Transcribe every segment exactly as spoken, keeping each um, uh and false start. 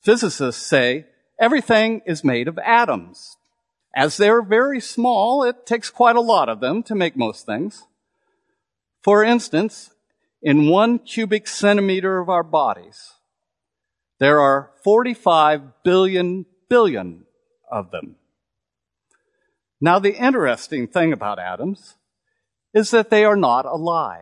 Physicists say everything is made of atoms. As they're very small, it takes quite a lot of them to make most things. For instance, in one cubic centimeter of our bodies, there are forty-five billion billion of them. Now, the interesting thing about atoms is that they are not alive.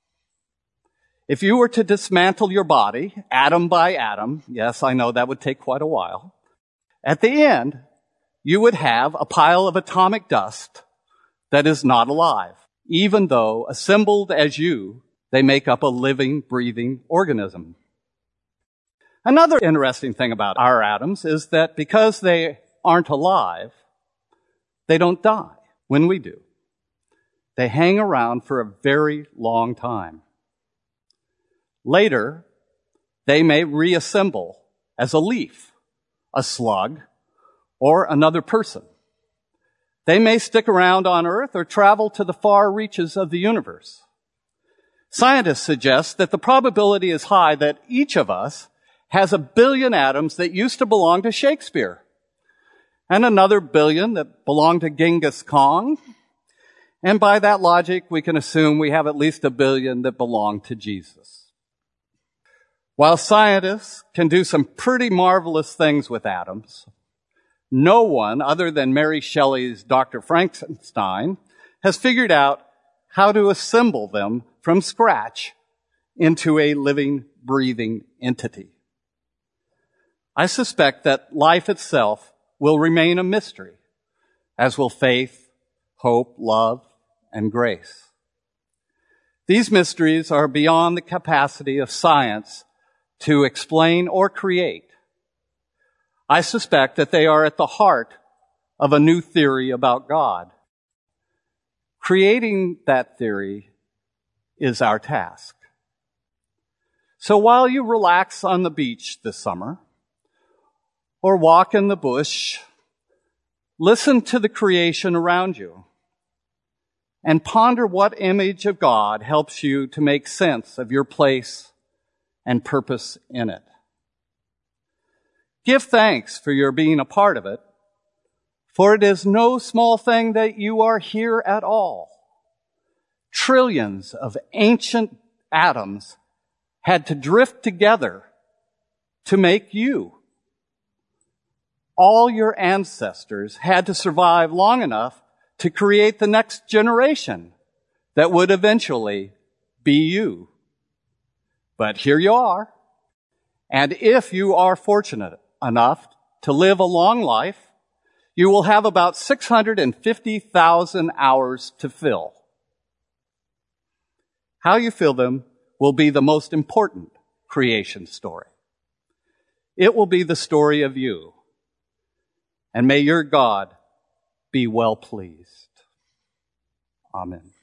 If you were to dismantle your body, atom by atom, yes, I know that would take quite a while, at the end, you would have a pile of atomic dust that is not alive, even though, assembled as you, they make up a living, breathing organism. Another interesting thing about our atoms is that because they aren't alive, they don't die when we do. They hang around for a very long time. Later, they may reassemble as a leaf, a slug, or another person. They may stick around on Earth or travel to the far reaches of the universe. Scientists suggest that the probability is high that each of us has a billion atoms that used to belong to Shakespeare, and another billion that belonged to Genghis Khan. And by that logic, we can assume we have at least a billion that belong to Jesus. While scientists can do some pretty marvelous things with atoms, no one other than Mary Shelley's Doctor Frankenstein has figured out how to assemble them from scratch into a living, breathing entity. I suspect that life itself will remain a mystery, as will faith, hope, love, and grace. These mysteries are beyond the capacity of science to explain or create. I suspect that they are at the heart of a new theory about God. Creating that theory is our task. So while you relax on the beach this summer, or walk in the bush, listen to the creation around you, and ponder what image of God helps you to make sense of your place and purpose in it. Give thanks for your being a part of it, for it is no small thing that you are here at all. Trillions of ancient atoms had to drift together to make you. All your ancestors had to survive long enough to create the next generation that would eventually be you. But here you are. And if you are fortunate enough to live a long life, you will have about six hundred fifty thousand hours to fill. How you fill them will be the most important creation story. It will be the story of you. And may your God be well pleased. Amen.